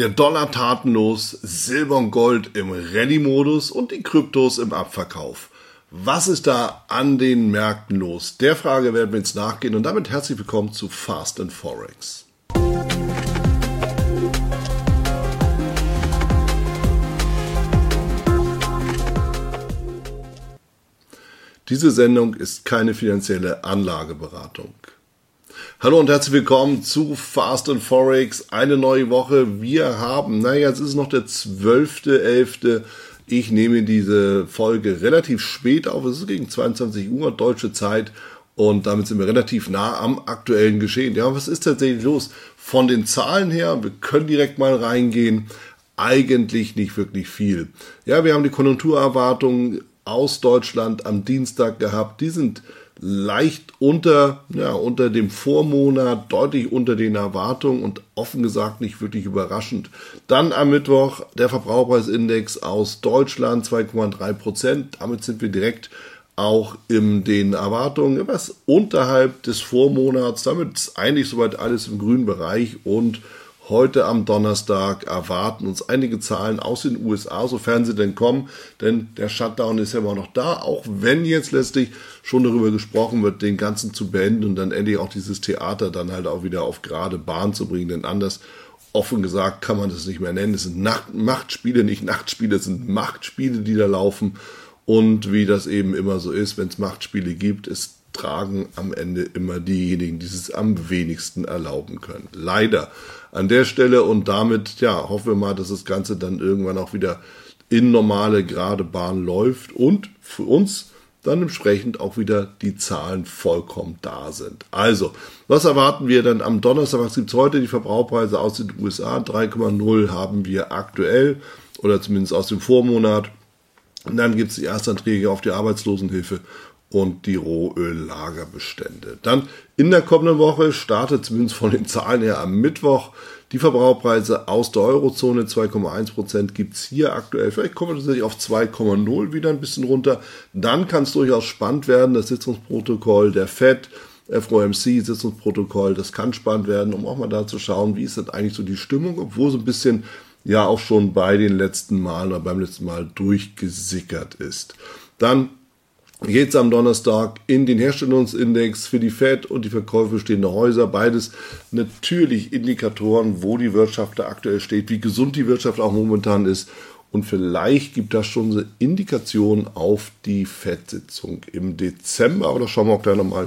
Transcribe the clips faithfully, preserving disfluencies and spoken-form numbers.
Der Dollar tatenlos, Silber und Gold im Rallye-Modus und die Kryptos im Abverkauf. Was ist da an den Märkten los? Der Frage werden wir jetzt nachgehen und damit herzlich willkommen zu Fast and Forex. Diese Sendung ist keine finanzielle Anlageberatung. Hallo und herzlich willkommen zu Fast and Forex, eine neue Woche. Wir haben, naja, jetzt ist es noch der zwölfte elfte Ich nehme diese Folge relativ spät auf, es ist gegen zweiundzwanzig Uhr deutsche Zeit und damit sind wir relativ nah am aktuellen Geschehen. Ja, was ist tatsächlich los? Von den Zahlen her, wir können direkt mal reingehen, eigentlich nicht wirklich viel. Ja, wir haben die Konjunkturerwartungen aus Deutschland am Dienstag gehabt, die sind leicht unter, ja, unter dem Vormonat, deutlich unter den Erwartungen und offen gesagt nicht wirklich überraschend. Dann am Mittwoch der Verbraucherpreisindex aus Deutschland, zwei Komma drei Prozent. Damit sind wir direkt auch in den Erwartungen etwas unterhalb des Vormonats. Damit ist eigentlich soweit alles im grünen Bereich und heute am Donnerstag erwarten uns einige Zahlen aus den U S A, sofern sie denn kommen, denn der Shutdown ist ja immer noch da, auch wenn jetzt letztlich schon darüber gesprochen wird, den Ganzen zu beenden und dann endlich auch dieses Theater dann halt auch wieder auf gerade Bahn zu bringen, denn anders, offen gesagt, kann man das nicht mehr nennen. Es sind Nacht- Machtspiele, nicht Nachtspiele, es sind Machtspiele, die da laufen und wie das eben immer so ist, wenn es Machtspiele gibt, es tragen am Ende immer diejenigen, die es am wenigsten erlauben können. Leider an der Stelle und damit, ja, hoffen wir mal, dass das Ganze dann irgendwann auch wieder in normale, gerade Bahn läuft und für uns dann entsprechend auch wieder die Zahlen vollkommen da sind. Also, was erwarten wir dann am Donnerstag? Was gibt es heute? Die Verbraucherpreise aus den U S A, drei Komma null haben wir aktuell oder zumindest aus dem Vormonat. Und dann gibt es die Erstanträge auf die Arbeitslosenhilfe und die Rohöllagerbestände. Dann in der kommenden Woche startet zumindest von den Zahlen her am Mittwoch die Verbraucherpreise aus der Eurozone, zwei Komma eins Prozent gibt es hier aktuell. Vielleicht kommen wir tatsächlich auf zwei Komma null wieder ein bisschen runter. Dann kann es durchaus spannend werden, das Sitzungsprotokoll der Fed, F O M C-Sitzungsprotokoll, das kann spannend werden, um auch mal da zu schauen, wie ist denn eigentlich so die Stimmung, obwohl so ein bisschen ja auch schon bei den letzten Malen oder beim letzten Mal durchgesickert ist. Dann geht es am Donnerstag in den Herstellungsindex für die Fed und die Verkäufe stehender Häuser. Beides natürlich Indikatoren, wo die Wirtschaft da aktuell steht, wie gesund die Wirtschaft auch momentan ist. Und vielleicht gibt das schon eine Indikation auf die Fed-Sitzung im Dezember. Aber da schauen wir auch gleich nochmal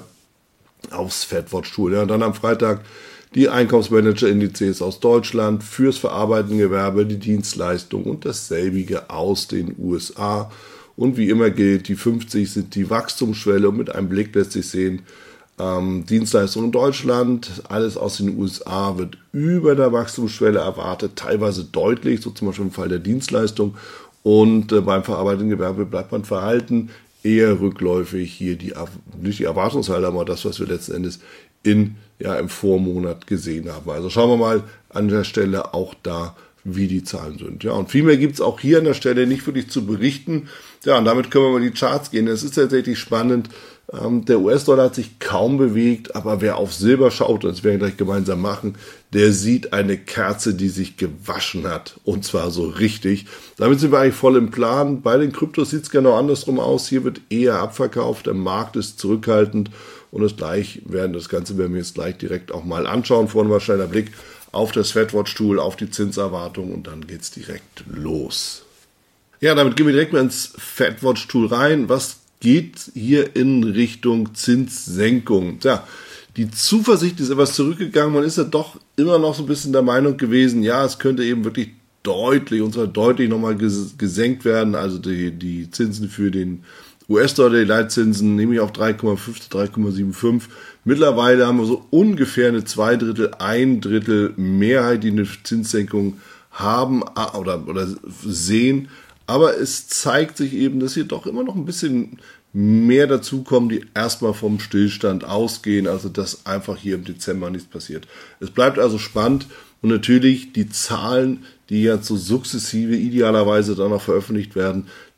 aufs Fed-Watch-Tool. Ja, und dann am Freitag die Einkommensmanager-Indizes aus Deutschland fürs verarbeitende Gewerbe, die Dienstleistung und dasselbige aus den U S A. Und wie immer gilt, die fünfzig sind die Wachstumsschwelle und mit einem Blick lässt sich sehen, ähm, Dienstleistungen in Deutschland, alles aus den U S A wird über der Wachstumsschwelle erwartet, teilweise deutlich, so zum Beispiel im Fall der Dienstleistung. Und äh, beim verarbeitenden Gewerbe bleibt man verhalten, eher rückläufig hier die, nicht die Erwartungshaltung, aber das, was wir letzten Endes in, ja, im Vormonat gesehen haben. Also schauen wir mal an der Stelle auch da, wie die Zahlen sind. Ja, und viel mehr gibt es auch hier an der Stelle nicht wirklich zu berichten. Ja, und damit können wir mal die Charts gehen. Es ist tatsächlich spannend. Ähm, der U S-Dollar hat sich kaum bewegt, aber wer auf Silber schaut, und das werden wir gleich gemeinsam machen, der sieht eine Kerze, die sich gewaschen hat. Und zwar so richtig. Damit sind wir eigentlich voll im Plan. Bei den Kryptos sieht es genau andersrum aus. Hier wird eher abverkauft. Der Markt ist zurückhaltend. Und das gleich werden das Ganze werden wir jetzt gleich direkt auch mal anschauen. Vorhin mal schneller Blick auf das Fed-Watch-Tool, auf die Zinserwartung und dann geht's direkt los. Ja, damit gehen wir direkt mal ins Fed-Watch-Tool rein. Was geht hier in Richtung Zinssenkung? Tja, die Zuversicht ist etwas zurückgegangen. Man ist ja doch immer noch so ein bisschen der Meinung gewesen, ja, es könnte eben wirklich deutlich, und zwar deutlich nochmal gesenkt werden. Also die, die Zinsen für den U S-Dollar, die Leitzinsen, nämlich auf drei Komma fünf, drei Komma fünfundsiebzig. Mittlerweile haben wir so ungefähr eine zwei Drittel, ein Drittel Mehrheit, die eine Zinssenkung haben oder, oder sehen. Aber es zeigt sich eben, dass hier doch immer noch ein bisschen mehr dazukommen, die erstmal vom Stillstand ausgehen. Also dass einfach hier im Dezember nichts passiert. Es bleibt also spannend und natürlich die Zahlen, die jetzt so sukzessive idealerweise dann noch veröffentlicht werden,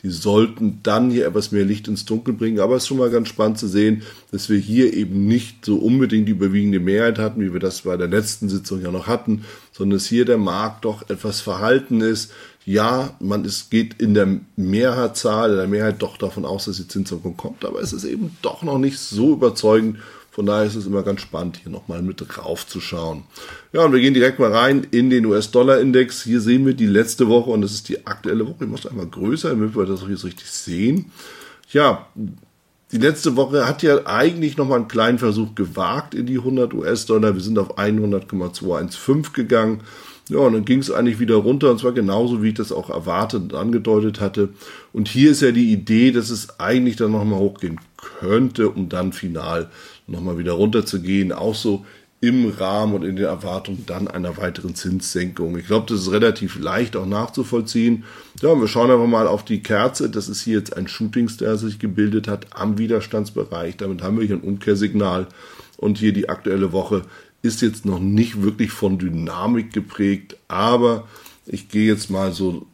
die sollten dann hier etwas mehr Licht ins Dunkel bringen. Aber es ist schon mal ganz spannend zu sehen, dass wir hier eben nicht so unbedingt die überwiegende Mehrheit hatten, wie wir das bei der letzten Sitzung ja noch hatten, sondern dass hier der Markt doch etwas verhalten ist. Ja, man es geht in der Mehrheitszahl, in der Mehrheit doch davon aus, dass die Zinssenkung kommt, aber es ist eben doch noch nicht so überzeugend. Von daher ist es immer ganz spannend, hier nochmal mit drauf zu schauen. Ja, und wir gehen direkt mal rein in den U S-Dollar-Index. Hier sehen wir die letzte Woche und das ist die aktuelle Woche. Ich muss einmal größer, damit wir das jetzt richtig sehen. Ja, die letzte Woche hat ja eigentlich nochmal einen kleinen Versuch gewagt in die hundert US-Dollar. Wir sind auf hundert Komma zweihundertfünfzehn gegangen. Ja, und dann ging es eigentlich wieder runter, und zwar genauso, wie ich das auch erwartet und angedeutet hatte. Und hier ist ja die Idee, dass es eigentlich dann nochmal hochgehen könnte, um dann final nochmal wieder runter zu gehen, auch so im Rahmen und in den Erwartungen dann einer weiteren Zinssenkung. Ich glaube, das ist relativ leicht auch nachzuvollziehen. Ja, und wir schauen einfach mal auf die Kerze. Das ist hier jetzt ein Shootingstar, das sich gebildet hat am Widerstandsbereich. Damit haben wir hier ein Umkehrsignal. Und hier die aktuelle Woche ist jetzt noch nicht wirklich von Dynamik geprägt, aber ich gehe jetzt mal so,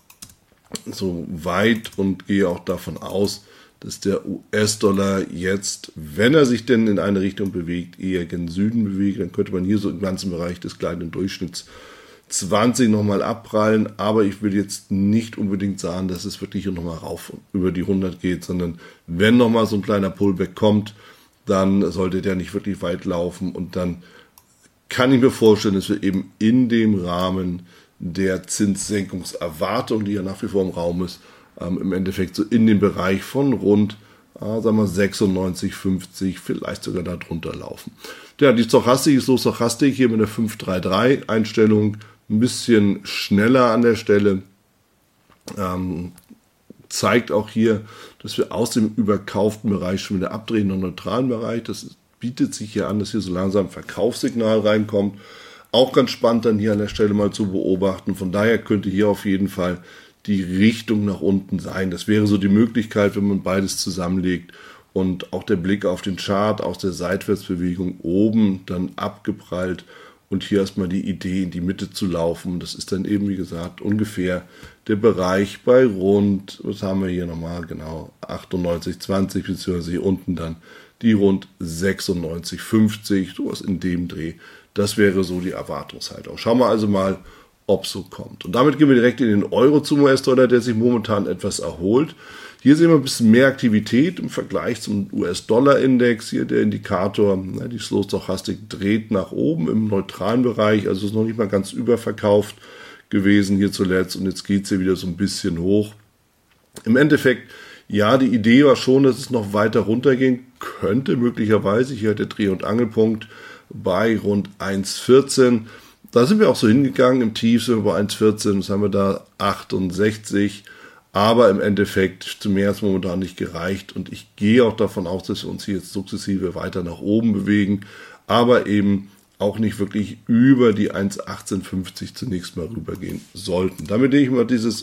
so weit und gehe auch davon aus, dass der U S-Dollar jetzt, wenn er sich denn in eine Richtung bewegt, eher gen Süden bewegt. Dann könnte man hier so im ganzen Bereich des kleinen Durchschnitts zwanzig nochmal abprallen, aber ich will jetzt nicht unbedingt sagen, dass es wirklich nochmal rauf über die hundert geht, sondern wenn nochmal so ein kleiner Pullback kommt, dann sollte der nicht wirklich weit laufen und dann kann ich mir vorstellen, dass wir eben in dem Rahmen der Zinssenkungserwartung, die ja nach wie vor im Raum ist, ähm, im Endeffekt so in dem Bereich von rund, äh, sagen wir sechsundneunzig, fünfzig, vielleicht sogar darunter laufen. Ja, die Stochastik ist so Stochastik hier mit der fünf drei drei Einstellung, ein bisschen schneller an der Stelle, ähm, zeigt auch hier, dass wir aus dem überkauften Bereich schon wieder abdrehen in den neutralen Bereich. Das bietet sich hier an, dass hier so langsam ein Verkaufssignal reinkommt. Auch ganz spannend dann hier an der Stelle mal zu beobachten. Von daher könnte hier auf jeden Fall die Richtung nach unten sein. Das wäre so die Möglichkeit, wenn man beides zusammenlegt und auch der Blick auf den Chart aus der Seitwärtsbewegung oben dann abgeprallt und hier erstmal die Idee in die Mitte zu laufen. Das ist dann eben, wie gesagt, ungefähr der Bereich bei rund, was haben wir hier nochmal, genau, achtundneunzig zwanzig, beziehungsweise hier unten dann die rund sechsundneunzig fünfzig, sowas in dem Dreh. Das wäre so die Erwartungshaltung. Schauen wir also mal, ob es so kommt. Und damit gehen wir direkt in den Euro zum U S-Dollar, der sich momentan etwas erholt. Hier sehen wir ein bisschen mehr Aktivität im Vergleich zum U S-Dollar-Index. Hier der Indikator, die Slow-Stochastik dreht nach oben im neutralen Bereich, also ist noch nicht mal ganz überverkauft gewesen hier zuletzt und jetzt geht es hier wieder so ein bisschen hoch. Im Endeffekt, ja, die Idee war schon, dass es noch weiter runtergehen könnte, möglicherweise. Hier hat der Dreh- und Angelpunkt bei rund eins vierzehn. Da sind wir auch so hingegangen, im Tief sind wir bei eins vierzehn, was haben wir da, achtundsechzig. Aber im Endeffekt zu mehr ist momentan nicht gereicht und ich gehe auch davon aus, dass wir uns hier jetzt sukzessive weiter nach oben bewegen, aber eben auch nicht wirklich über die eins achtzehn fünfzig zunächst mal rübergehen sollten. Damit nehme ich mal dieses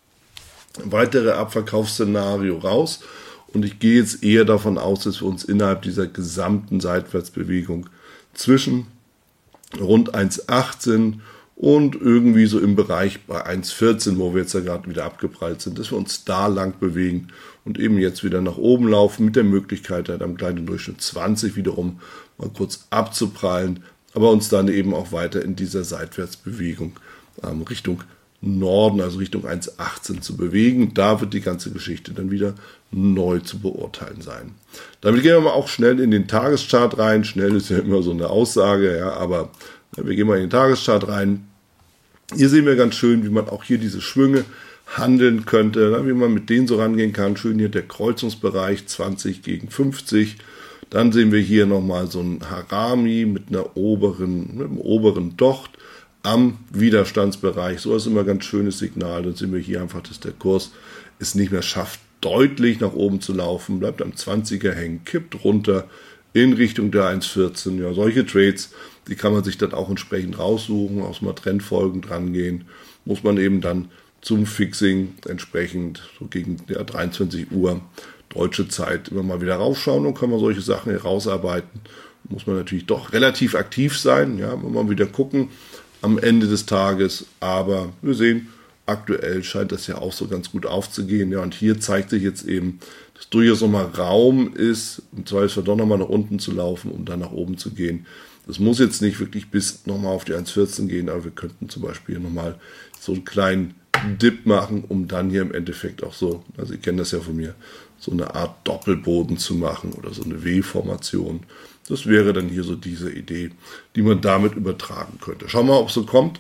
weitere Abverkaufsszenario raus und ich gehe jetzt eher davon aus, dass wir uns innerhalb dieser gesamten Seitwärtsbewegung zwischen rund eins achtzehn und irgendwie so im Bereich bei eins vierzehn, wo wir jetzt ja gerade wieder abgeprallt sind, dass wir uns da lang bewegen und eben jetzt wieder nach oben laufen mit der Möglichkeit, halt am kleinen Durchschnitt zwanzig wiederum mal kurz abzuprallen, aber uns dann eben auch weiter in dieser Seitwärtsbewegung ähm, Richtung Norden, also Richtung eins achtzehn zu bewegen. Da wird die ganze Geschichte dann wieder neu zu beurteilen sein. Damit gehen wir mal auch schnell in den Tageschart rein. Schnell ist ja immer so eine Aussage, ja, aber wir gehen mal in den Tageschart rein. Hier sehen wir ganz schön, wie man auch hier diese Schwünge handeln könnte, wie man mit denen so rangehen kann. Schön hier der Kreuzungsbereich zwanzig gegen fünfzig. Dann sehen wir hier nochmal so ein Harami mit einer oberen, mit einem oberen Docht am Widerstandsbereich. So ist immer ein ganz schönes Signal. Dann sehen wir hier einfach, dass der Kurs es nicht mehr schafft, deutlich nach oben zu laufen. Bleibt am zwanziger hängen, kippt runter in Richtung der eins vierzehn. Ja, solche Trades, die kann man sich dann auch entsprechend raussuchen, aus mal trendfolgend rangehen. Muss man eben dann zum Fixing entsprechend so gegen ja, dreiundzwanzig Uhr deutsche Zeit immer mal wieder raufschauen und kann man solche Sachen herausarbeiten. Muss man natürlich doch relativ aktiv sein, ja, muss man wieder gucken am Ende des Tages. Aber wir sehen, aktuell scheint das ja auch so ganz gut aufzugehen. Ja, und hier zeigt sich jetzt eben, dass durchaus nochmal Raum ist, im Zweifelsfall doch nochmal nach unten zu laufen, um dann nach oben zu gehen. Das muss jetzt nicht wirklich bis nochmal auf die eins vierzehn gehen, aber wir könnten zum Beispiel hier nochmal so einen kleinen Dip machen, um dann hier im Endeffekt auch so, also ihr kennt das ja von mir, so eine Art Doppelboden zu machen oder so eine W-Formation. Das wäre dann hier so diese Idee, die man damit übertragen könnte. Schauen wir mal, ob es so kommt.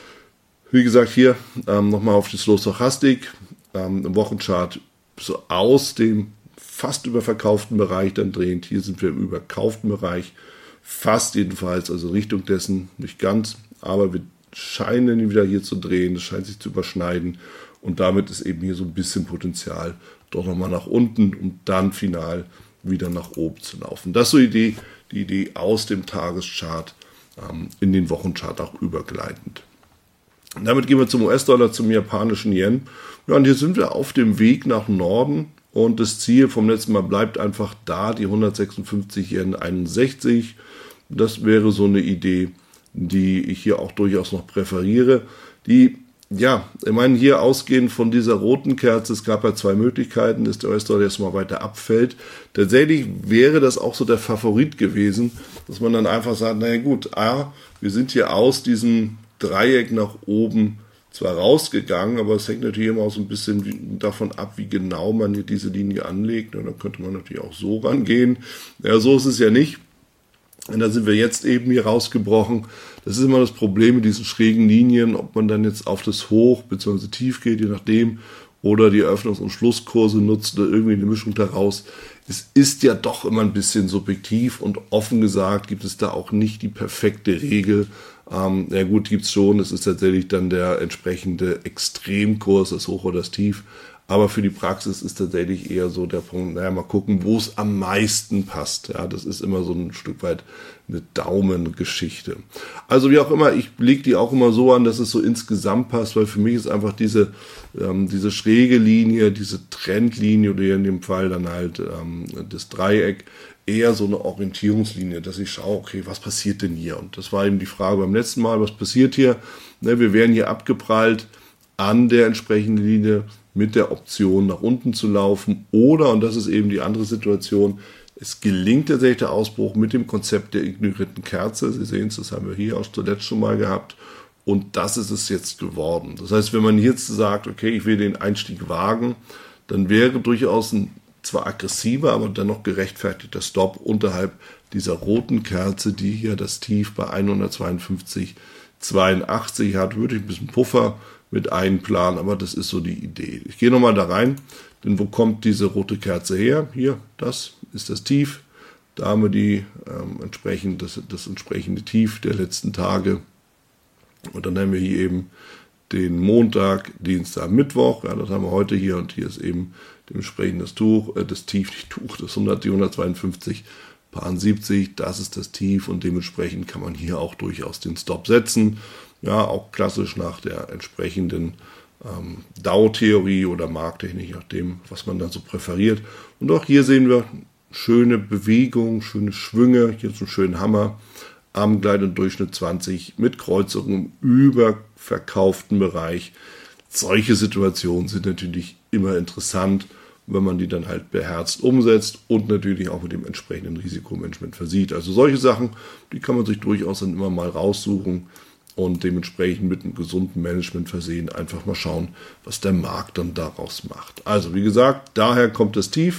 Wie gesagt, hier ähm, nochmal auf die Slow Stochastik, ähm, im Wochenchart so aus dem fast überverkauften Bereich dann drehend. Hier sind wir im überkauften Bereich, fast jedenfalls, also Richtung dessen, nicht ganz, aber wir scheinen wieder hier zu drehen, es scheint sich zu überschneiden und damit ist eben hier so ein bisschen Potenzial doch nochmal nach unten, um dann final wieder nach oben zu laufen. Das ist so die Idee, die Idee aus dem Tageschart ähm, in den Wochenchart auch übergleitend. Und damit gehen wir zum U S-Dollar, zum japanischen Yen. Ja, und hier sind wir auf dem Weg nach Norden und das Ziel vom letzten Mal bleibt einfach da, die hundertsechsundfünfzig Yen einundsechzig. Das wäre so eine Idee, die ich hier auch durchaus noch präferiere. Die, ja, ich meine, hier ausgehend von dieser roten Kerze, es gab ja zwei Möglichkeiten, dass der U S-Dollar jetzt mal weiter abfällt. Tatsächlich wäre das auch so der Favorit gewesen, dass man dann einfach sagt, naja gut, ah, wir sind hier aus diesem Dreieck nach oben zwar rausgegangen, aber es hängt natürlich immer auch so ein bisschen davon ab, wie genau man hier diese Linie anlegt. Und dann könnte man natürlich auch so rangehen. Ja, so ist es ja nicht. Und da sind wir jetzt eben hier rausgebrochen. Das ist immer das Problem mit diesen schrägen Linien, ob man dann jetzt auf das Hoch bzw. Tief geht, je nachdem, oder die Eröffnungs- und Schlusskurse nutzt oder irgendwie eine Mischung daraus. Es ist ja doch immer ein bisschen subjektiv und offen gesagt gibt es da auch nicht die perfekte Regel. Ähm, ja gut, gibt es schon, es ist tatsächlich dann der entsprechende Extremkurs, das Hoch oder das Tief. Aber für die Praxis ist tatsächlich eher so der Punkt, naja, mal gucken, wo es am meisten passt. Ja, das ist immer so ein Stück weit eine Daumengeschichte. Also wie auch immer, ich lege die auch immer so an, dass es so insgesamt passt, weil für mich ist einfach diese, ähm, diese schräge Linie, diese Trendlinie oder in dem Fall dann halt ähm, das Dreieck, eher so eine Orientierungslinie, dass ich schaue, okay, was passiert denn hier? Und das war eben die Frage beim letzten Mal, was passiert hier? Ne, wir werden hier abgeprallt an der entsprechenden Linie mit der Option nach unten zu laufen oder, und das ist eben die andere Situation, es gelingt tatsächlich der Ausbruch mit dem Konzept der ignorierten Kerze. Sie sehen es, das haben wir hier auch zuletzt schon mal gehabt und das ist es jetzt geworden. Das heißt, wenn man jetzt sagt, okay, ich will den Einstieg wagen, dann wäre durchaus ein zwar aggressiver, aber dennoch gerechtfertigter Stop unterhalb dieser roten Kerze, die hier das Tief bei hundertzweiundfünfzig Komma zweiundachtzig hat, würde ich ein bisschen Puffer mit einplanen, aber das ist so die Idee. Ich gehe nochmal da rein, denn wo kommt diese rote Kerze her? Hier, das ist das Tief. Da haben wir die, ähm, entsprechend, das, das entsprechende Tief der letzten Tage. Und dann haben wir hier eben den Montag, Dienstag, Mittwoch. Ja, das haben wir heute hier und hier ist eben dementsprechend das Tuch, äh, das Tief, nicht Tuch, das hundert, die hundertzweiundfünfzig siebzig, das ist das Tief und dementsprechend kann man hier auch durchaus den Stop setzen. Ja, auch klassisch nach der entsprechenden ähm, Dow-Theorie oder Markttechnik, nachdem, was man dann so präferiert. Und auch hier sehen wir schöne Bewegung, schöne Schwünge, hier ist ein schöner Hammer am Gleit- und Durchschnitt zwanzig mit Kreuzungen im überverkauften Bereich. Solche Situationen sind natürlich immer interessant, wenn man die dann halt beherzt umsetzt und natürlich auch mit dem entsprechenden Risikomanagement versieht. Also solche Sachen, die kann man sich durchaus dann immer mal raussuchen und dementsprechend mit einem gesunden Management versehen, einfach mal schauen, was der Markt dann daraus macht. Also wie gesagt, daher kommt das Tief,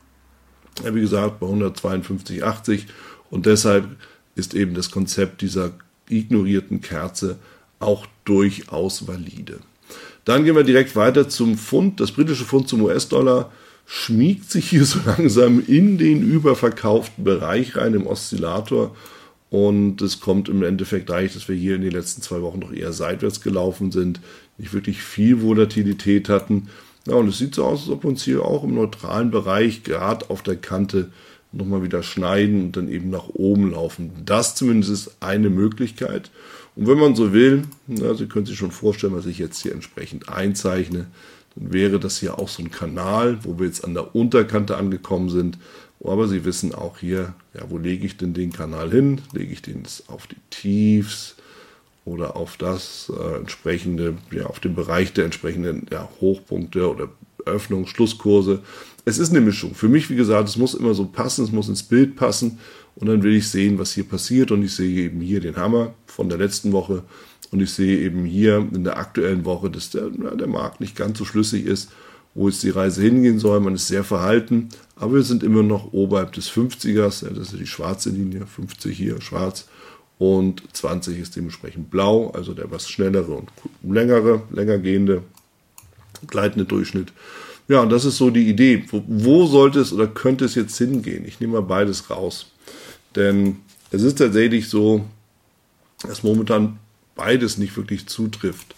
wie gesagt, bei hundertzweiundfünfzig Komma achtzig und deshalb ist eben das Konzept dieser ignorierten Kerze auch durchaus valide. Dann gehen wir direkt weiter zum Pfund. Das britische Pfund zum U S-Dollar schmiegt sich hier so langsam in den überverkauften Bereich rein im Oszillator. Und es kommt im Endeffekt reicht, dass wir hier in den letzten zwei Wochen noch eher seitwärts gelaufen sind, nicht wirklich viel Volatilität hatten. Ja, und es sieht so aus, als ob wir uns hier auch im neutralen Bereich, gerade auf der Kante, nochmal wieder schneiden und dann eben nach oben laufen. Das zumindest ist eine Möglichkeit. Und wenn man so will, na, Sie können sich schon vorstellen, was ich jetzt hier entsprechend einzeichne, dann wäre das hier auch so ein Kanal, wo wir jetzt an der Unterkante angekommen sind. Aber Sie wissen auch hier, ja, wo lege ich denn den Kanal hin? Lege ich den auf die Tiefs oder auf das äh, entsprechende, ja, auf den Bereich der entsprechenden ja, Hochpunkte oder Öffnungs-, Schlusskurse. Es ist eine Mischung. Für mich, wie gesagt, es muss immer so passen, es muss ins Bild passen und dann will ich sehen, was hier passiert und ich sehe eben hier den Hammer von der letzten Woche und ich sehe eben hier in der aktuellen Woche, dass der, ja, der Markt nicht ganz so schlüssig ist, wo jetzt die Reise hingehen soll. Man ist sehr verhalten, aber wir sind immer noch oberhalb des fünfzigers, ja, das ist die schwarze Linie, fünfzig hier schwarz und zwanzig ist dementsprechend blau, also der was schnellere und längere, länger gehende, gleitende Durchschnitt. Ja, und das ist so die Idee. Wo, wo sollte es oder könnte es jetzt hingehen? Ich nehme mal beides raus. Denn es ist tatsächlich so, dass momentan beides nicht wirklich zutrifft.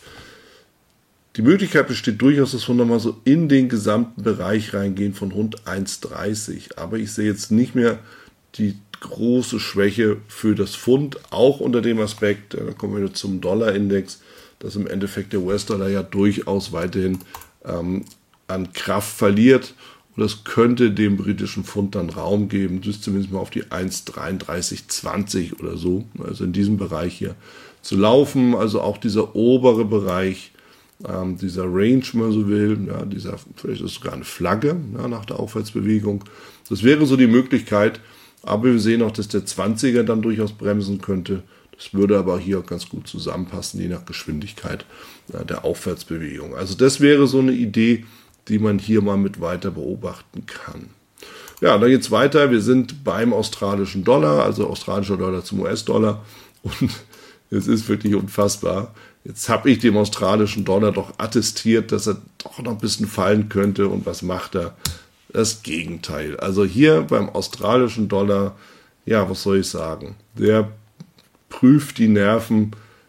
Die Möglichkeit besteht durchaus, dass wir nochmal so in den gesamten Bereich reingehen von rund eins Komma dreißig. Aber ich sehe jetzt nicht mehr die große Schwäche für das Pfund, auch unter dem Aspekt, da kommen wir zum Dollarindex, dass im Endeffekt der U S-Dollar ja durchaus weiterhin ähm, an Kraft verliert. Und das könnte dem britischen Pfund dann Raum geben, das zumindest mal auf die eins Komma dreiunddreißig zwanzig oder so, also in diesem Bereich hier zu laufen. Also auch dieser obere Bereich, ähm, dieser Range, wenn man so will, ja, dieser, vielleicht ist es sogar eine Flagge ja, nach der Aufwärtsbewegung. Das wäre so die Möglichkeit, aber wir sehen auch, dass der zwanziger dann durchaus bremsen könnte. Das würde aber hier auch ganz gut zusammenpassen, je nach Geschwindigkeit ja, der Aufwärtsbewegung. Also das wäre so eine Idee, die man hier mal mit weiter beobachten kann. Ja, dann geht's weiter. Wir sind beim australischen Dollar, also australischer Dollar zum U S-Dollar. Und es ist wirklich unfassbar. Jetzt habe ich dem australischen Dollar doch attestiert, dass er doch noch ein bisschen fallen könnte. Und was macht er? Das Gegenteil. Also hier beim australischen Dollar, ja, was soll ich sagen? Der prüft die Nerven.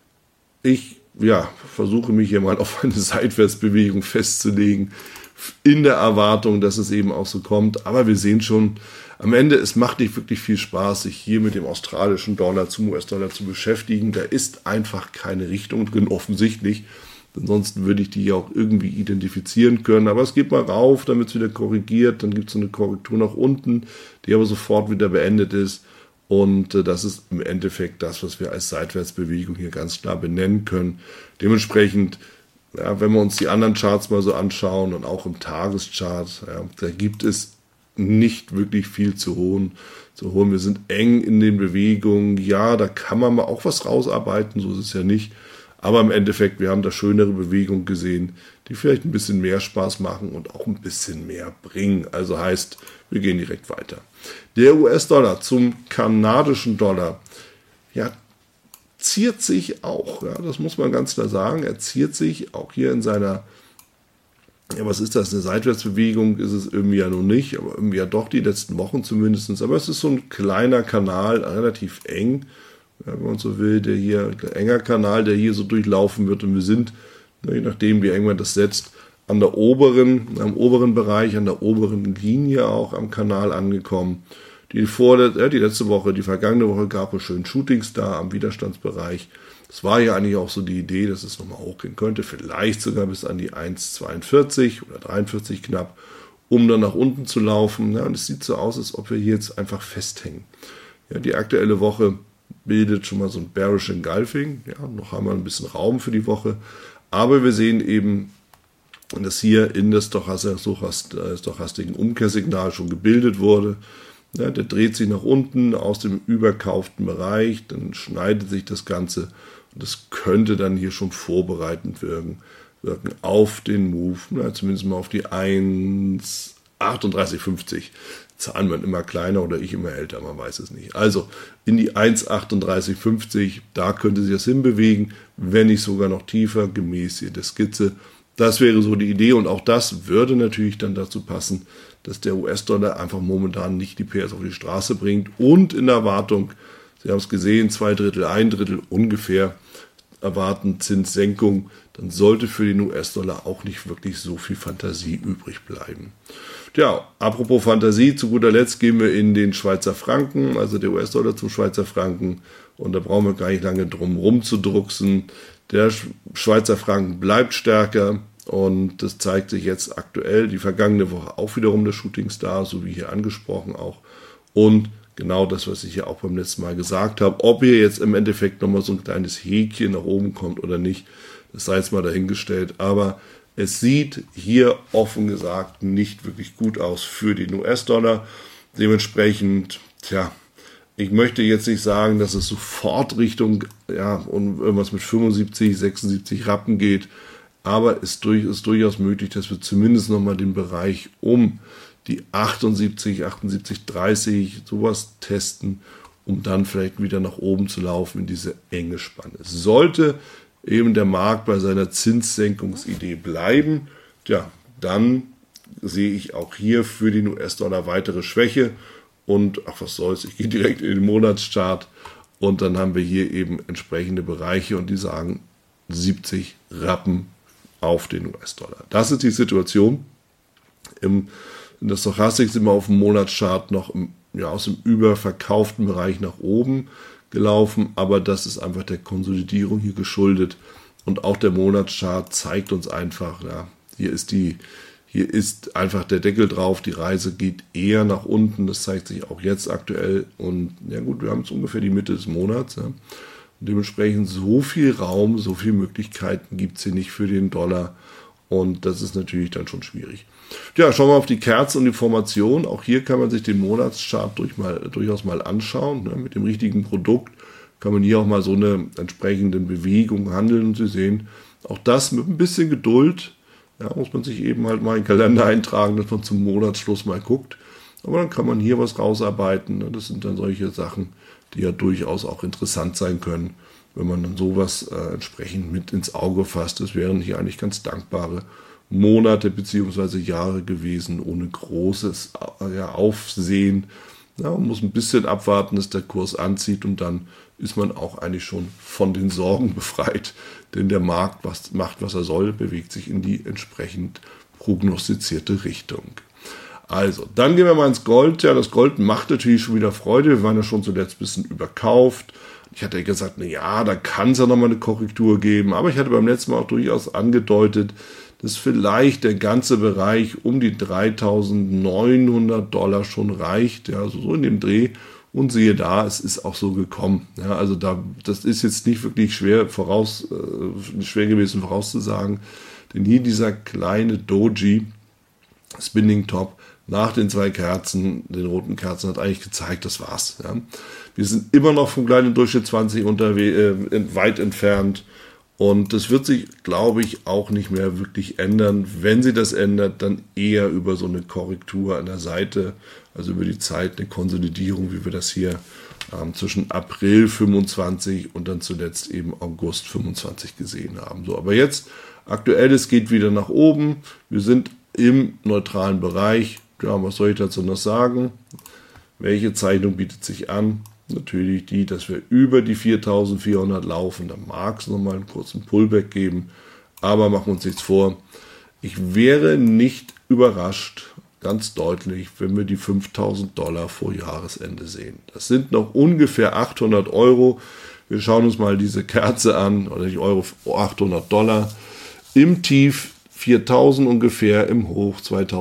Ich, ja, versuche mich hier mal auf eine Seitwärtsbewegung festzulegen, in der Erwartung, dass es eben auch so kommt. Aber wir sehen schon, am Ende, es macht nicht wirklich viel Spaß, sich hier mit dem australischen Dollar zum U S-Dollar zu beschäftigen. Da ist einfach keine Richtung drin, offensichtlich. Ansonsten würde ich die ja auch irgendwie identifizieren können. Aber es geht mal rauf, damit es wieder korrigiert. Dann gibt es so eine Korrektur nach unten, die aber sofort wieder beendet ist. Und äh, das ist im Endeffekt das, was wir als Seitwärtsbewegung hier ganz klar benennen können. Dementsprechend, ja, wenn wir uns die anderen Charts mal so anschauen und auch im Tageschart, ja, da gibt es nicht wirklich viel zu holen. Zu holen. Wir sind eng in den Bewegungen. Ja, da kann man mal auch was rausarbeiten, so ist es ja nicht. Aber im Endeffekt, wir haben da schönere Bewegungen gesehen, die vielleicht ein bisschen mehr Spaß machen und auch ein bisschen mehr bringen. Also heißt, wir gehen direkt weiter. Der U S-Dollar zum kanadischen Dollar, ja, ziert sich auch, ja, das muss man ganz klar sagen, er ziert sich auch hier in seiner, ja, was ist das, eine Seitwärtsbewegung ist es irgendwie ja noch nicht, aber irgendwie ja doch die letzten Wochen zumindest, aber es ist so ein kleiner Kanal, relativ eng, ja, wenn man so will, der hier, ein enger Kanal, der hier so durchlaufen wird und wir sind, je nachdem wie eng man das setzt, an der oberen, am oberen Bereich, an der oberen Linie auch am Kanal angekommen. Die, vor, äh, die letzte Woche, die vergangene Woche gab es schön Shootings da am Widerstandsbereich. Das war ja eigentlich auch so die Idee, dass es nochmal hochgehen könnte, vielleicht sogar bis an die eins Komma zweiundvierzig oder dreiundvierzig knapp, um dann nach unten zu laufen. Ja, und es sieht so aus, als ob wir hier jetzt einfach festhängen. Ja, die aktuelle Woche bildet schon mal so ein Bearish Engulfing. Ja, noch haben wir ein bisschen Raum für die Woche. Aber wir sehen eben, dass hier in das stochastigen Umkehrsignal schon gebildet wurde. Ja, der dreht sich nach unten aus dem überkauften Bereich, dann schneidet sich das Ganze und das könnte dann hier schon vorbereitend wirken, wirken auf den Move, ja, zumindest mal auf die eins Komma achtunddreißig fünfzig. Zahlen werden immer kleiner oder ich immer älter, man weiß es nicht. Also in die eins Komma achtunddreißig fünfzig, da könnte sich das hinbewegen, wenn nicht sogar noch tiefer, gemäß hier der Skizze. Das wäre so die Idee und auch das würde natürlich dann dazu passen, dass der U S-Dollar einfach momentan nicht die P S auf die Straße bringt und in der Erwartung, Sie haben es gesehen, zwei Drittel, ein Drittel ungefähr erwarten Zinssenkung, dann sollte für den U S-Dollar auch nicht wirklich so viel Fantasie übrig bleiben. Ja, apropos Fantasie, zu guter Letzt gehen wir in den Schweizer Franken, also der U S-Dollar zum Schweizer Franken und da brauchen wir gar nicht lange drum rumzudrucksen. Der Schweizer Franken bleibt stärker und das zeigt sich jetzt aktuell, die vergangene Woche auch wiederum der Shooting Star, so wie hier angesprochen auch. Und Genau das, was ich ja auch beim letzten Mal gesagt habe. Ob hier jetzt im Endeffekt nochmal so ein kleines Häkchen nach oben kommt oder nicht, das sei jetzt mal dahingestellt. Aber es sieht hier offen gesagt nicht wirklich gut aus für den U S-Dollar. Dementsprechend, tja, ich möchte jetzt nicht sagen, dass es sofort Richtung, ja, um irgendwas mit fünfundsiebzig, sechsundsiebzig Rappen geht. Aber es ist, durch, ist durchaus möglich, dass wir zumindest nochmal den Bereich um die achtundsiebzig, achtundsiebzig, dreißig, sowas testen, um dann vielleicht wieder nach oben zu laufen in diese enge Spanne. Sollte eben der Markt bei seiner Zinssenkungsidee bleiben, ja, dann sehe ich auch hier für den U S-Dollar weitere Schwäche und ach was soll's, ich gehe direkt in den Monatschart und dann haben wir hier eben entsprechende Bereiche und die sagen siebzig Rappen auf den U S-Dollar. Das ist die Situation. Im, in der Stochastik sind wir auf dem Monatschart noch im, ja, aus dem überverkauften Bereich nach oben gelaufen, aber das ist einfach der Konsolidierung hier geschuldet und auch der Monatschart zeigt uns einfach, ja, hier ist die, hier ist einfach der Deckel drauf, die Reise geht eher nach unten, das zeigt sich auch jetzt aktuell und ja gut, wir haben jetzt ungefähr die Mitte des Monats, ja. Dementsprechend so viel Raum, so viele Möglichkeiten gibt es hier nicht für den Dollar und das ist natürlich dann schon schwierig. Ja, schauen wir auf die Kerze und die Formation. Auch hier kann man sich den Monatschart durch mal, durchaus mal anschauen. Ne? Mit dem richtigen Produkt kann man hier auch mal so eine entsprechende Bewegung handeln und Sie sehen, auch das mit ein bisschen Geduld, ja, muss man sich eben halt mal in den Kalender eintragen, dass man zum Monatsschluss mal guckt. Aber dann kann man hier was rausarbeiten. Ne? Das sind dann solche Sachen, die ja durchaus auch interessant sein können, wenn man dann sowas äh, entsprechend mit ins Auge fasst. Das wären hier eigentlich ganz dankbare Monate bzw. Jahre gewesen, ohne großes äh, ja, Aufsehen. Ja, man muss ein bisschen abwarten, dass der Kurs anzieht und dann ist man auch eigentlich schon von den Sorgen befreit, denn der Markt was, macht, was er soll, bewegt sich in die entsprechend prognostizierte Richtung. Also, dann gehen wir mal ins Gold. Ja, das Gold macht natürlich schon wieder Freude. Wir waren ja schon zuletzt ein bisschen überkauft. Ich hatte ja gesagt, na ja, da kann es ja nochmal eine Korrektur geben. Aber ich hatte beim letzten Mal auch durchaus angedeutet, dass vielleicht der ganze Bereich um die dreitausendneunhundert Dollar schon reicht. Ja, also so in dem Dreh. Und siehe da, es ist auch so gekommen. Ja, also da, das ist jetzt nicht wirklich schwer voraus, äh, schwer gewesen vorauszusagen. Denn hier dieser kleine Doji, Spinning Top, nach den zwei Kerzen, den roten Kerzen, hat eigentlich gezeigt, das war's. Ja. Wir sind immer noch vom kleinen Durchschnitt zwanzig unterwe- äh, weit entfernt und das wird sich, glaube ich, auch nicht mehr wirklich ändern. Wenn sie das ändert, dann eher über so eine Korrektur an der Seite, also über die Zeit, eine Konsolidierung, wie wir das hier ähm, zwischen April fünfundzwanzig und dann zuletzt eben August fünfundzwanzig gesehen haben. So, aber jetzt aktuell, es geht wieder nach oben. Wir sind im neutralen Bereich. Ja, was soll ich dazu noch sagen? Welche Zeichnung bietet sich an? Natürlich die, dass wir über die viertausendvierhundert laufen. Da mag es nochmal einen kurzen Pullback geben. Aber machen wir uns nichts vor. Ich wäre nicht überrascht, ganz deutlich, wenn wir die fünftausend Dollar vor Jahresende sehen. Das sind noch ungefähr achthundert Euro. Wir schauen uns mal diese Kerze an, oder die Euro, achthundert Dollar. Im Tief viertausend ungefähr, im Hoch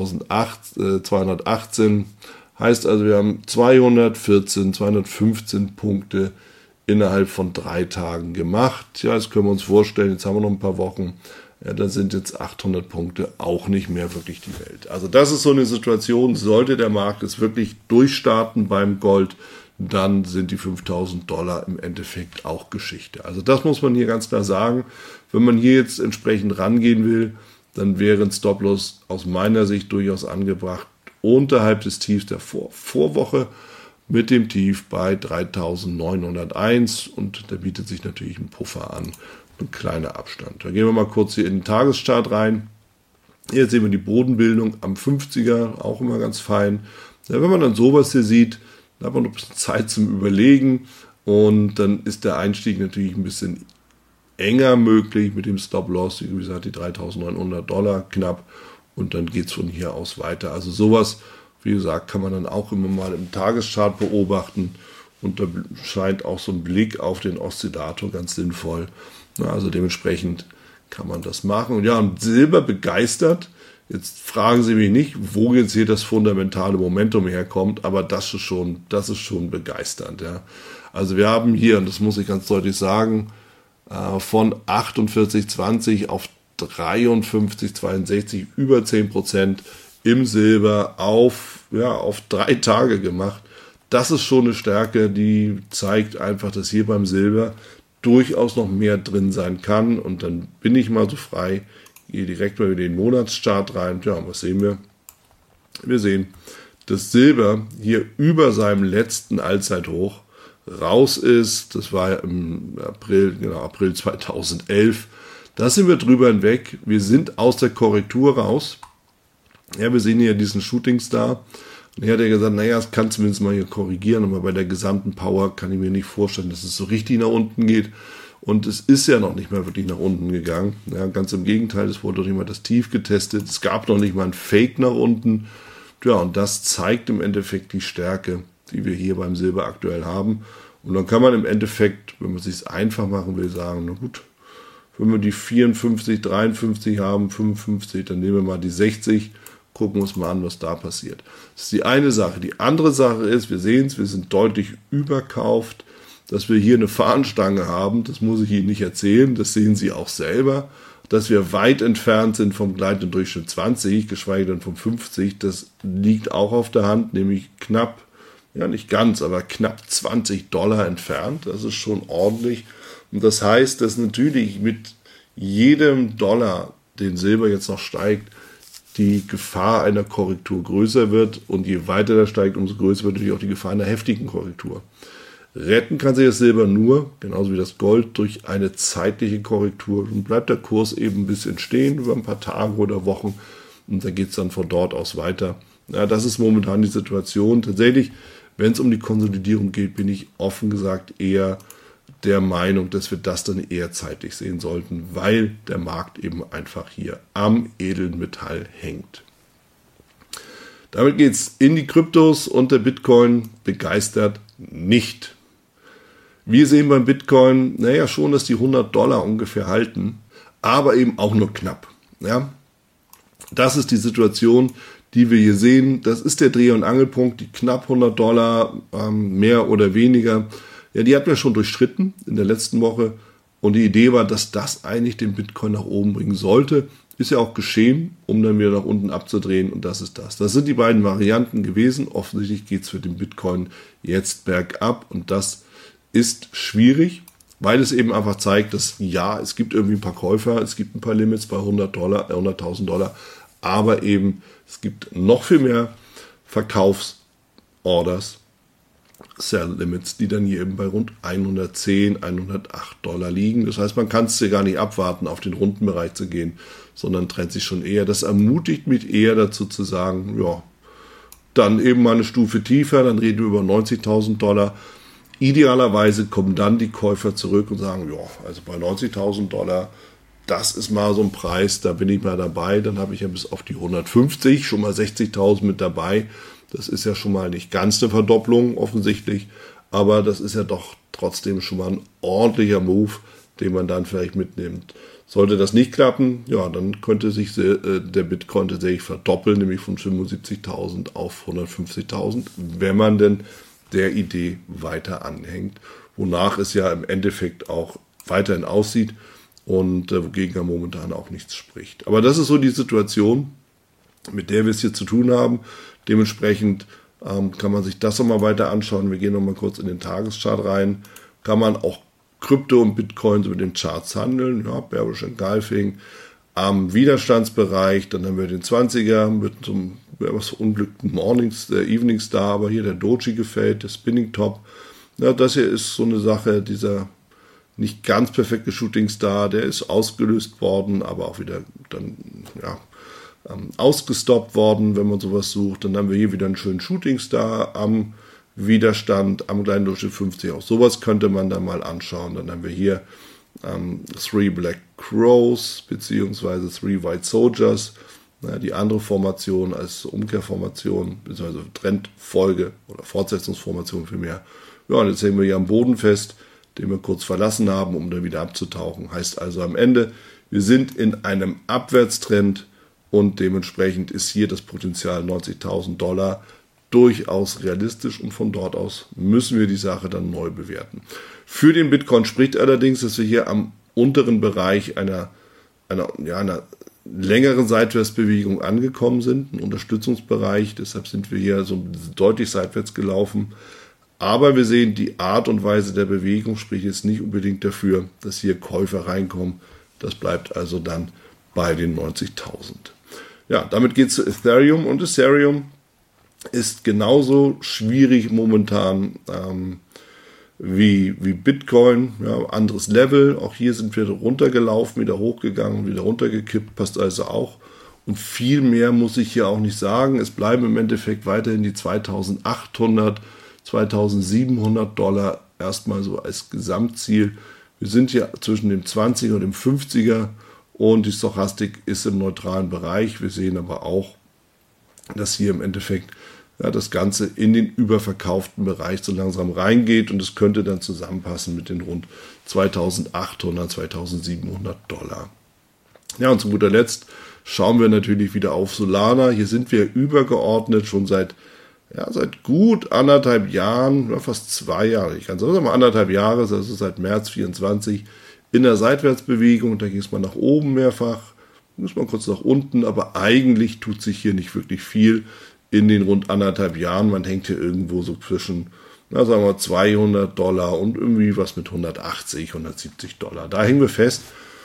zweitausendachtzehn. Heißt also, wir haben zweihundertvierzehn, zweihundertfünfzehn Punkte innerhalb von drei Tagen gemacht. Ja, das können wir uns vorstellen, jetzt haben wir noch ein paar Wochen. Ja, dann sind jetzt achthundert Punkte auch nicht mehr wirklich die Welt. Also das ist so eine Situation, sollte der Markt es wirklich durchstarten beim Gold, dann sind die fünftausend Dollar im Endeffekt auch Geschichte. Also das muss man hier ganz klar sagen. Wenn man hier jetzt entsprechend rangehen will, dann wäre ein Stop-Loss aus meiner Sicht durchaus angebracht, unterhalb des Tiefs der Vor- Vorwoche mit dem Tief bei dreitausendneunhunderteins und da bietet sich natürlich ein Puffer an, ein kleiner Abstand. Da gehen wir mal kurz hier in den Tageschart rein. Hier sehen wir die Bodenbildung am fünfziger, auch immer ganz fein. Ja, wenn man dann sowas hier sieht, dann hat man noch ein bisschen Zeit zum Überlegen und dann ist der Einstieg natürlich ein bisschen enger möglich mit dem Stop-Loss, wie gesagt, die dreitausendneunhundert Dollar knapp und dann geht es von hier aus weiter. Also sowas, wie gesagt, kann man dann auch immer mal im Tageschart beobachten und da scheint auch so ein Blick auf den Oszillator ganz sinnvoll. Also dementsprechend kann man das machen. Und ja, und Silber begeistert. Jetzt fragen Sie mich nicht, wo jetzt hier das fundamentale Momentum herkommt, aber das ist schon, das ist schon begeisternd. Ja. Also wir haben hier, und das muss ich ganz deutlich sagen, von achtundvierzig zwanzig auf dreiundfünfzig zweiundsechzig, über zehn Prozent im Silber auf, ja, auf drei Tage gemacht. Das ist schon eine Stärke, die zeigt einfach, dass hier beim Silber durchaus noch mehr drin sein kann. Und dann bin ich mal so frei, gehe direkt mal in den Monatschart rein. Ja, was sehen wir? Wir sehen, dass Silber hier über seinem letzten Allzeithoch raus ist. Das war ja im April, genau, April zweitausendelf. Da sind wir drüber hinweg. Wir sind aus der Korrektur raus. Ja, wir sehen hier diesen Shooting Star. Und er hat ja gesagt, naja, es kann zumindest mal hier korrigieren, aber bei der gesamten Power kann ich mir nicht vorstellen, dass es so richtig nach unten geht. Und es ist ja noch nicht mal wirklich nach unten gegangen. Ja, ganz im Gegenteil, es wurde noch nicht mal das Tief getestet. Es gab noch nicht mal ein Fake nach unten. Ja, und das zeigt im Endeffekt die Stärke, die wir hier beim Silber aktuell haben. Und dann kann man im Endeffekt, wenn man es sich einfach machen will, sagen, na gut, wenn wir die vierundfünfzig, dreiundfünfzig haben, fünfundfünfzig, dann nehmen wir mal die sechzig, gucken uns mal an, was da passiert. Das ist die eine Sache. Die andere Sache ist, wir sehen es, wir sind deutlich überkauft. Dass wir hier eine Fahnenstange haben, das muss ich Ihnen nicht erzählen, das sehen Sie auch selber. Dass wir weit entfernt sind vom gleitenden Durchschnitt zwanzig, geschweige denn vom fünfzig, das liegt auch auf der Hand, nämlich knapp, ja nicht ganz, aber knapp zwanzig Dollar entfernt. Das ist schon ordentlich. Und das heißt, dass natürlich mit jedem Dollar, den Silber jetzt noch steigt, die Gefahr einer Korrektur größer wird. Und je weiter das steigt, umso größer wird natürlich auch die Gefahr einer heftigen Korrektur. Retten kann sich das Silber nur, genauso wie das Gold, durch eine zeitliche Korrektur. Und bleibt der Kurs eben ein bisschen stehen, über ein paar Tage oder Wochen. Und dann geht es dann von dort aus weiter. Ja, das ist momentan die Situation. Tatsächlich, wenn es um die Konsolidierung geht, bin ich offen gesagt eher der Meinung, dass wir das dann eher zeitlich sehen sollten, weil der Markt eben einfach hier am Edelmetall hängt. Damit geht es in die Kryptos und der Bitcoin begeistert nicht. Wir sehen beim Bitcoin, naja, schon, dass die hundert Dollar ungefähr halten, aber eben auch nur knapp. Ja? Das ist die Situation, die wir hier sehen. Das ist der Dreh- und Angelpunkt, die knapp hundert Dollar, ähm, mehr oder weniger. Ja, die hatten wir schon durchschritten in der letzten Woche. Und die Idee war, dass das eigentlich den Bitcoin nach oben bringen sollte. Ist ja auch geschehen, um dann wieder nach unten abzudrehen. Und das ist das. Das sind die beiden Varianten gewesen. Offensichtlich geht es für den Bitcoin jetzt bergab. Und das ist schwierig, weil es eben einfach zeigt, dass ja, es gibt irgendwie ein paar Käufer, es gibt ein paar Limits bei hundert Dollar, hunderttausend Dollar, aber eben es gibt noch viel mehr Verkaufsorders, Sell Limits, die dann hier eben bei rund hundertzehn, hundertacht Dollar liegen. Das heißt, man kann es hier gar nicht abwarten, auf den runden Bereich zu gehen, sondern trennt sich schon eher. Das ermutigt mich eher dazu zu sagen, ja, dann eben mal eine Stufe tiefer, dann reden wir über neunzigtausend Dollar. Idealerweise kommen dann die Käufer zurück und sagen, ja, also bei neunzigtausend Dollar, das ist mal so ein Preis, da bin ich mal dabei. Dann habe ich ja bis auf die hundertfünfzig schon mal sechzigtausend mit dabei. Das ist ja schon mal nicht ganz eine Verdopplung offensichtlich, aber das ist ja doch trotzdem schon mal ein ordentlicher Move, den man dann vielleicht mitnimmt. Sollte das nicht klappen, ja, dann könnte sich äh, der Bitcoin tatsächlich verdoppeln, nämlich von fünfundsiebzigtausend auf hundertfünfzigtausend, wenn man denn der Idee weiter anhängt, wonach es ja im Endeffekt auch weiterhin aussieht und äh, wogegen ja momentan auch nichts spricht. Aber das ist so die Situation, mit der wir es hier zu tun haben. Dementsprechend ähm, kann man sich das nochmal weiter anschauen. Wir gehen nochmal kurz in den Tageschart rein. Kann man auch Krypto und Bitcoins über den Charts handeln. Ja, Bearish Engulfing am Widerstandsbereich. Dann haben wir den zwanziger mit so einem etwas verunglückten Mornings, äh, Evening Star, aber hier der Doji gefällt, der Spinning Top. Ja, das hier ist so eine Sache, dieser nicht ganz perfekte Shooting Star, der ist ausgelöst worden, aber auch wieder dann, ja, ähm, ausgestoppt worden, wenn man sowas sucht. Dann haben wir hier wieder einen schönen Shooting Star am Widerstand, am kleinen Durchschnitt fünfzig. Auch sowas könnte man dann mal anschauen. Dann haben wir hier ähm, Three Black Crows beziehungsweise Three White Soldiers. Ja, die andere Formation als Umkehrformation, beziehungsweise Trendfolge oder Fortsetzungsformation vielmehr. Ja, und jetzt hängen wir hier am Boden fest, den wir kurz verlassen haben, um dann wieder abzutauchen. Heißt also am Ende, wir sind in einem Abwärtstrend und dementsprechend ist hier das Potenzial neunzigtausend Dollar durchaus realistisch und von dort aus müssen wir die Sache dann neu bewerten. Für den Bitcoin spricht allerdings, dass wir hier am unteren Bereich einer, einer, ja, einer längeren Seitwärtsbewegung angekommen sind, ein Unterstützungsbereich, deshalb sind wir hier so deutlich seitwärts gelaufen. Aber wir sehen, die Art und Weise der Bewegung spricht jetzt nicht unbedingt dafür, dass hier Käufer reinkommen. Das bleibt also dann bei den neunzigtausend. Ja, damit geht es zu Ethereum und Ethereum ist genauso schwierig momentan ähm, wie, wie Bitcoin, ja, anderes Level. Auch hier sind wir runtergelaufen, wieder hochgegangen, wieder runtergekippt, passt also auch. Und viel mehr muss ich hier auch nicht sagen. Es bleiben im Endeffekt weiterhin die zweitausendachthundert, zweitausendsiebenhundert Dollar erstmal so als Gesamtziel. Wir sind hier zwischen dem zwanziger und dem fünfziger und die Stochastik ist im neutralen Bereich. Wir sehen aber auch, dass hier im Endeffekt ja, das Ganze in den überverkauften Bereich so langsam reingeht und es könnte dann zusammenpassen mit den rund zweitausendachthundert, zweitausendsiebenhundert Dollar. Ja, und zu guter Letzt schauen wir natürlich wieder auf Solana. Hier sind wir übergeordnet schon seit, ja, seit gut anderthalb Jahren, oder fast zwei Jahre, ich kann sagen, anderthalb Jahre, also seit März vierundzwanzig, in der Seitwärtsbewegung. Da ging es mal nach oben mehrfach, muss man kurz nach unten, aber eigentlich tut sich hier nicht wirklich viel in den rund anderthalb Jahren. Man hängt hier irgendwo so zwischen, na, sagen wir zweihundert Dollar und irgendwie was mit hundertachtzig, hundertsiebzig Dollar. Da hängen wir fest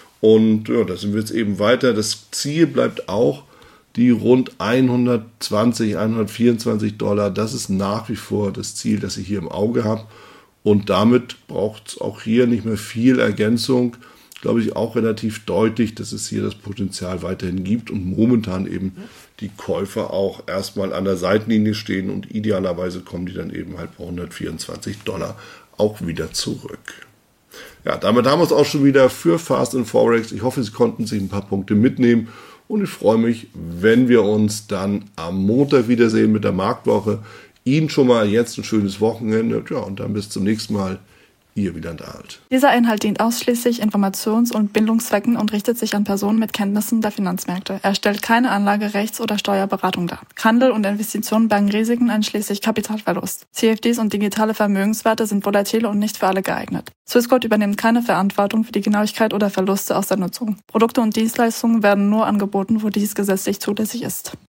und ja, da sind wir jetzt eben weiter. Das Ziel bleibt auch die rund hundertzwanzig, hundertvierundzwanzig Dollar. Das ist nach wie vor das Ziel, das ich hier im Auge habe. Und damit braucht es auch hier nicht mehr viel Ergänzung. Glaube ich auch relativ deutlich, dass es hier das Potenzial weiterhin gibt und momentan eben die Käufer auch erstmal an der Seitenlinie stehen und idealerweise kommen die dann eben halt bei hundertvierundzwanzig Dollar auch wieder zurück. Ja, damit haben wir es auch schon wieder für Fast and Forex. Ich hoffe, Sie konnten sich ein paar Punkte mitnehmen und ich freue mich, wenn wir uns dann am Montag wiedersehen mit der Marktwoche. Ihnen schon mal jetzt ein schönes Wochenende. Ja, und dann bis zum nächsten Mal. Ihr wieder da alt. Dieser Inhalt dient ausschließlich Informations- und Bildungszwecken und richtet sich an Personen mit Kenntnissen der Finanzmärkte. Er stellt keine Anlage-, Rechts- oder Steuerberatung dar. Handel und Investitionen bergen Risiken einschließlich Kapitalverlust. C F Ds und digitale Vermögenswerte sind volatil und nicht für alle geeignet. Swissquote übernimmt keine Verantwortung für die Genauigkeit oder Verluste aus der Nutzung. Produkte und Dienstleistungen werden nur angeboten, wo dies gesetzlich zulässig ist.